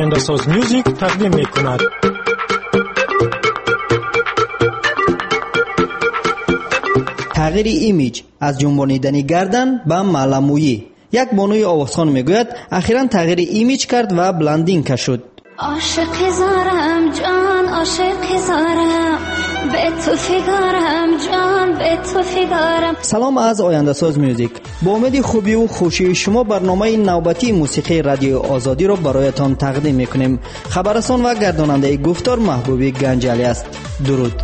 Oyandasaz Music تقدیم می‌کند. تغییر ایمیج از جنبانیدن گردن به معلمویی. یک بانوی آوازخوان میگوید اخیراً تغییر ایمیج کرد و بلندینگ شد. عاشق زارم جان عاشق زارم به تو فکرم جان به تو فکرم. سلام از آینده‌ساز میوزیک. با امید خوبی و خوشی شما برنامه نوبتی موسیقی رادیو آزادی را برایتان تقدیم میکنیم. خبررسان و گرداننده گفتار محبوبی گنجالی است. درود.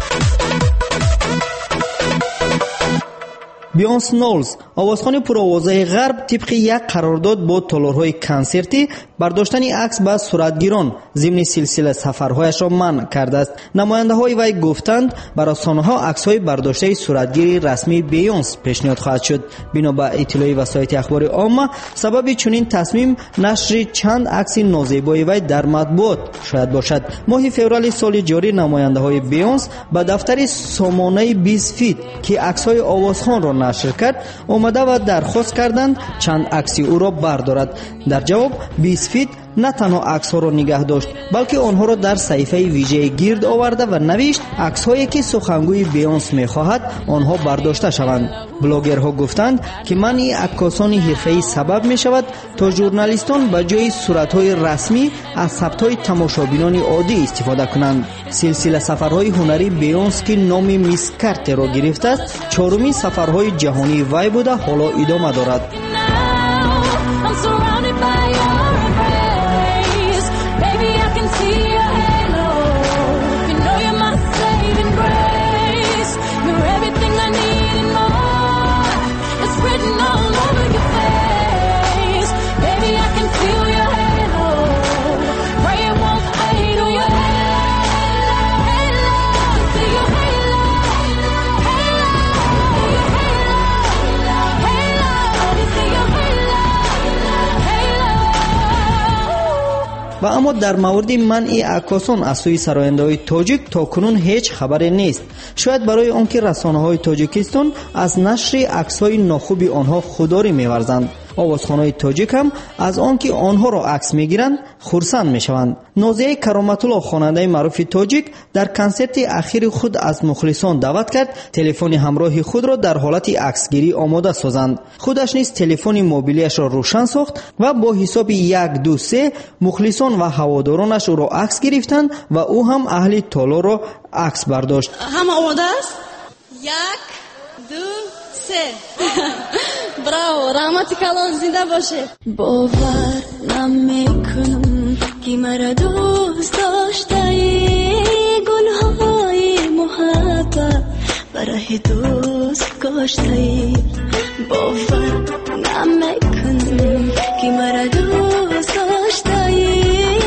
بیانس نولز آوازخوان پرآوازه غرب طبق یک قرارداد با تالارهای کنسرتی برداشتن عکس با صورتگیران ضمن سلسله سفرهایش را منع کرده است. نماینده‌های وی گفتند بر رسانه‌ها عکس‌های برداشته صورتگیری رسمی بیانس پیشنهاد خواهد شد. بنا به اطلاع وسایل اخبار عامه سبب چنین تصمیم نشر چند عکس نازیبای وی در مطبوعات شاید باشد. ماه فوریه سال جاری نماینده‌های بیانس به دفتر سامانه 20 فیت که عکس‌های آوازخوان را نشر کرد آمده و درخواست کردند چند عکس او را بردارد. در جواب 20 فیت نه تنها عکس‌ها را نگاه داشت بلکه آنها را در صفحه ویژه گرد آورده و نوشت عکس‌هایی که سخنگوی بیانس می‌خواهد آنها برداشته شوند. بلاگرها گفتند که منع عکاسان حرفه‌ای سبب می‌شود تا ژورنالیستان به جای صورت‌های رسمی از ثبت‌های تماشابینان عادی استفاده کنند. سلسله سفرهای هنری بیانس که نام میس کارت را گرفته است چهارمین سفرهای جهانی وی بوده حالا ادامه دارد. و اما در مورد منع عکاسان از سوی سراینده‌های تاجیک تا کنون هیچ خبری نیست. شاید برای آنکه رسانه‌های تاجیکستان از نشر عکس‌های ناخوب آنها خودداری می‌ورزند. آوازخوان‌های تاجیک هم از آنکه آنها را عکس می‌گیرند خرسند می‌شوند. نازیه کرامت‌الله خواننده معروف تاجیک در کنسرت اخیر خود از مخلصان دعوت کرد تلفن همراه خود را در حالت عکسگیری آماده سازند. خودش نیز تلفن موبیلیش را روشن ساخت و با حساب 1 2 3 مخلصان و هوادارانش او را عکس گرفتند و او هم اهل تالار را عکس برداشت. همه آماده است؟ 1 2 3 براو. رحمت کلان زنده باشه. باور نمیکنم که مرا دوست داشتی گلهای محبت برای دوست کاشتی. باور نمیکنم که مرا دوست داشتی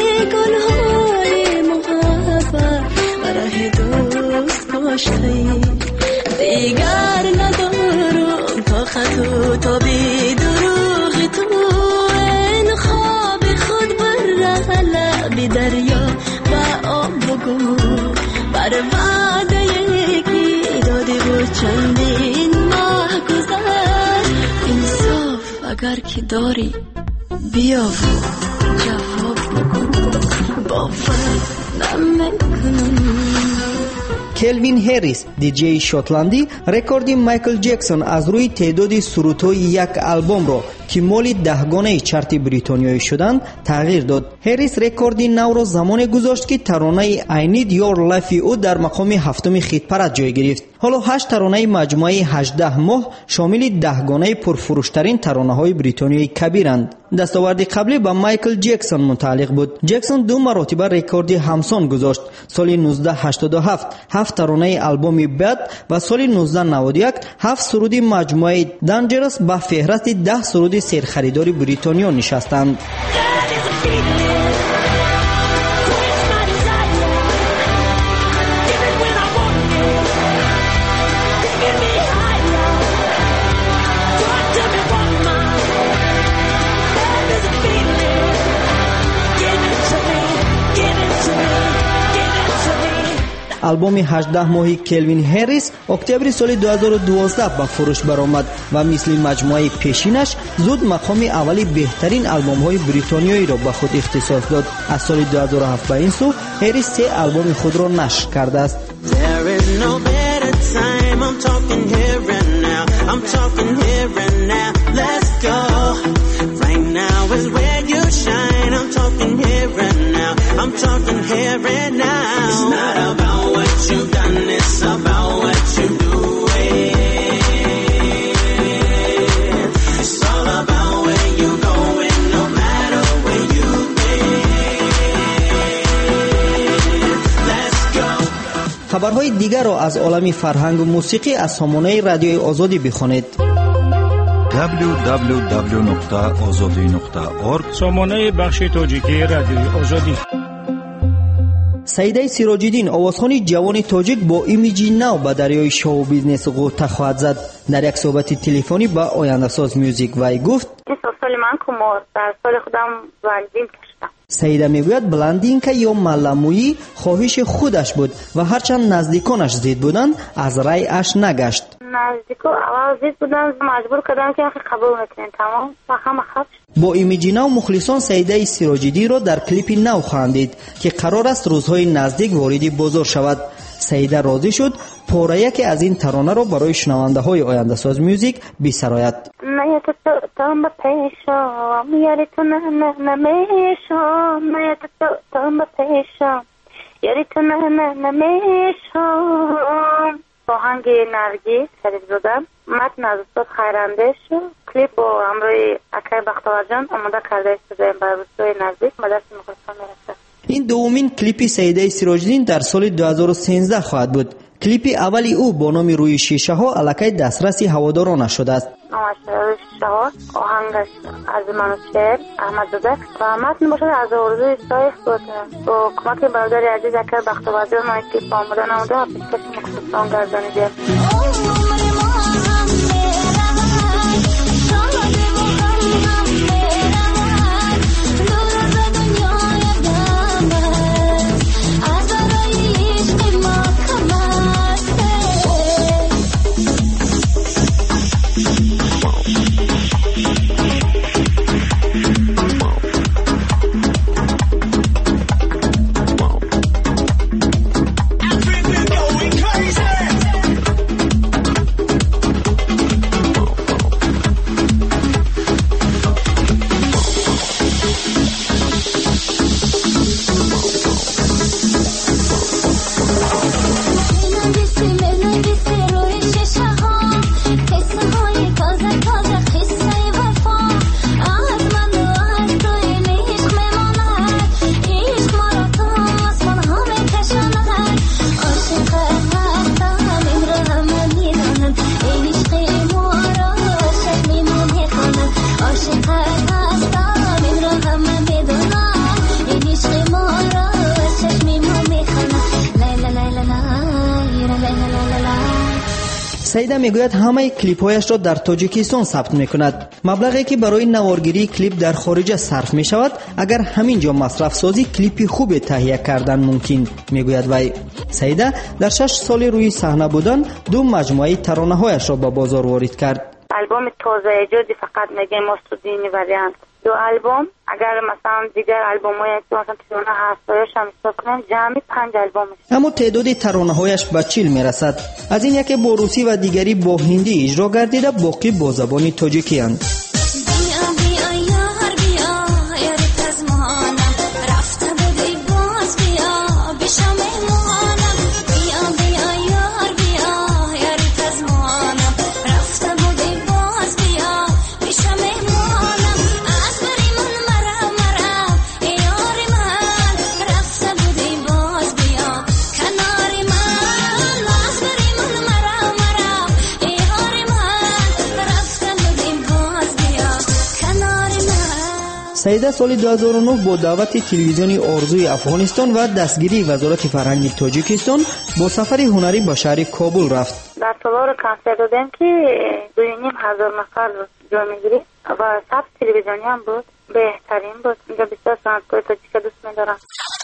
گلهای محبت برای دوست کاشتی. دیگر ندارم طاقت تا بی دروغ تو این خواب خود بر لب دریا و آب بگو بر وعده یکی دادی و چندین ماه گذشت. انصاف اگر که داری بیا و جواب بگو. باور نمیکنم. کلوین هریس دیجی شوتلندی رکوردی مایکل جکسون از روی تعداد سرودهای یک آلبوم را که مال 10 گانه چارت بریتانیایی شدند تغییر داد. هریس رکوردی نو را زمان گذاشت که ترانه I Need Your Life او در مقام 7 خیت پرد جای گرفت. حالا 8 ترانه مجموعه 18 ماه شامل 10 گانه پرفروشترین ترانه های بریتانیایی کبیرند. دستاورد قبلی به مایکل جکسون متعلق بود. جکسون 2 مرتبه رکوردی همسان گذاشت. سال 1987 7 ترانه آلبوم بد و سال 1991 7 سرود مجموعه دنجرس به فهرست 10 سرود سرخریدار بریتانیا نشستند. آلبوم 18 ماهی کلوین هریس اکتبر سال 2012 به فروش برآمد و مثل مجموعه پیشینش زود مقام اولی بهترین آلبوم‌های بریتانیایی را به خود اختصاص داد. از سال 2007 به این سو هریس 3 آلبوم خود را نشر کرده است. خبرهای دیگر را از عالم فرهنگ و موسیقی از سامانه رادیوی آزادی بخوانید. www.azadi.org سامانه بخش تاجیکی رادیوی آزادی. سیده سیراج‌الدین آوازخوانی جوان تاجیک با ایمیجی نو به دریای شو بیزنس غوطه خواهد زد. در یک صحبت تلفنی با آینده‌ساز میوزیک وی گفت این سال من که در سال خودم بلندینگ کشیدم. سیده میگوید بلندینگ یا ملمویی خواهش خودش بود و هرچند نزدیکانش زید بودند از رای اش نگشت. نزدیکا اول زید بودن مجبور کردن که قبول نکنین تمام و همه خفش. با ایمیجی نو مخلصان سیده سیراج‌الدین را در کلیپ نو خواهند دید که قرار است روزهای نزدیک وارد بازار شود. سیده راضی شد پاره یکی از این ترانه را برای شنونده های آینده ساز میوزیک بسراید. نیت تام به پیشم یاری تو نمیشم نیت تام به پیشم یاری تو نمیشم. آهنگ نرگس خرید زدم متن از استاد خیرنده شو کلیپ با همراه اکای بختیار جان آماده کرده شده برای روزهای نزدیک به دست مخلصان میرسد. این دومین کلیپ سیده سیراج‌الدین در سال 2013 خواهد بود. کلیپ اولی او با نام روی شیشه ها الکی دسترسی هواداران شده است. نامش روی شیشه ها آهنگش از منوشهر احمد زاده و متن باشد از آرزوی سایخ بود با کمک برادر عزیز اکای بختیار جان کلیپ آماده نموده و پیشکش مخلصان گردانیده. سیده میگوید همه کلیپ‌هایش را در تاجیکستان ثبت میکند. مبلغی که برای نوارگیری کلیپ در خارج صرف میشود اگر همینجا مصرف سازی کلیپ خوب تهیه کردن ممکن میگوید وی. سیده در 6 سال روی صحنه بودن 2 مجموعه ترانه‌هایش را به بازار وارد کرد. آلبوم تازه ایجادی فقط میگیم استودیوی وریانت. 2 آلبوم اگر مثلا دیگر آلبوم‌های مثلا ترانه هستایش هم حساب کنیم جمعی 5 آلبوم است. اما تعداد ترانه‌هایش به 40 میرسد. از این یکی با روسی و دیگری با هندی اجرا گردیده باقی با زبان تاجیکی اند. سیده سال 2009 با دعوت تلویزیونی آرزوی افغانستان و دستگیری وزارت فرهنگ تاجیکستان با سفر هنری به شهر کابل رفت. در سالار کنسرت دادیم که 2,500 نفر جا میگیری و ثبت تلویزیونی هم بود. بهترین بود. اینجا بسیار صنعتگاه تاجیک دوست می‌دارم.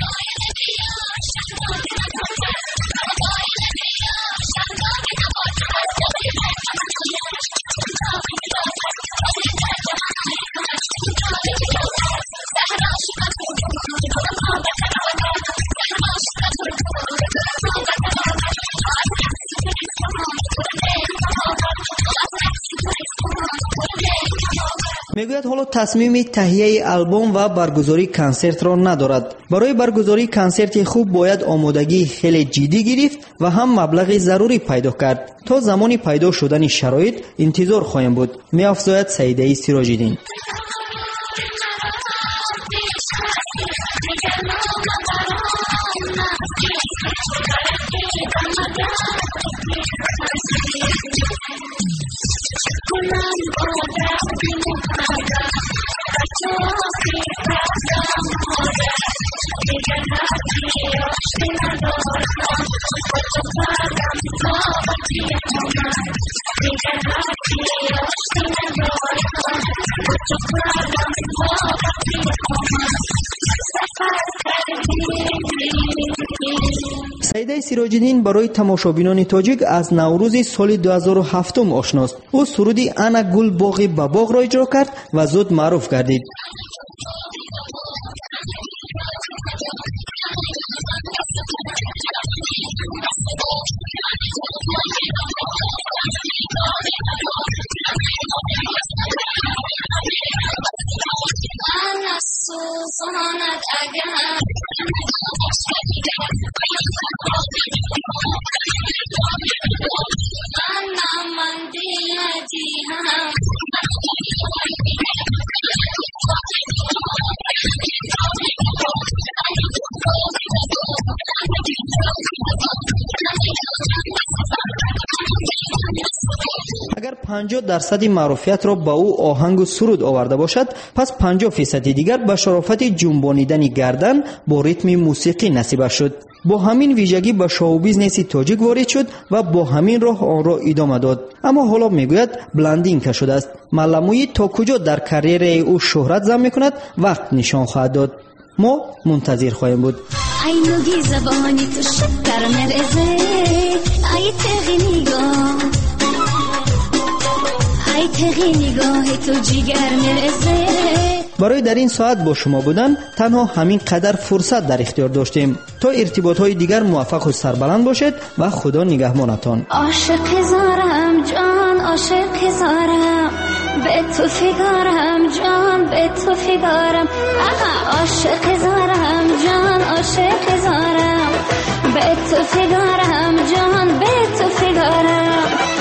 میگوید حالا تصمیم تهیه آلبوم و برگزاری کنسرت را ندارد. برای برگزاری کنسرت خوب باید آمادگی خیلی جدی گرفت و هم مبلغ ضروری پیدا کرد. تا زمانی پیدا شدن شرایط انتظار خواهیم بود. می‌افزاید سعیده سراج‌الدین. سعیده سراج‌الدین برای تماشابینان تاجیک از نوروز سال 2007 آشناست. او سرودی انا گل باغی با باغ را اجرا کرد و زود معروف گردید. اگر 50% معروفیت را با او آهنگ و سرود آورده باشد، پس 50% دیگر به شرافت جنبانیدن گردن با ریتم موسیقی نصیب شد. با همین ویژگی به شو بیزنس تاجیک وارد شد و با همین راه آن را ادامه داد. اما حالا میگوید بلندینگ شده است. معلومه تا کجا در کریر او شهرت زم میکند وقت نشان خواهد داد. ما منتظر خواهیم بود. ای نوگی زبانی تو شکر مرزه، ای تغی نگاه، ای تغی نگاه تو جگر مرزه. برای در این ساعت با شما بودن تنها همین قدر فرصت در اختیار داشتیم. تا ارتباط های دیگر موفق و سربلند باشید و خدا نگهبانتان. عاشق زارم جان، عاشق زارم، به تو فکرم جان، به تو فکرم. عاشق زارم جان، عاشق زارم، به تو فکرم جان، به تو فکرم.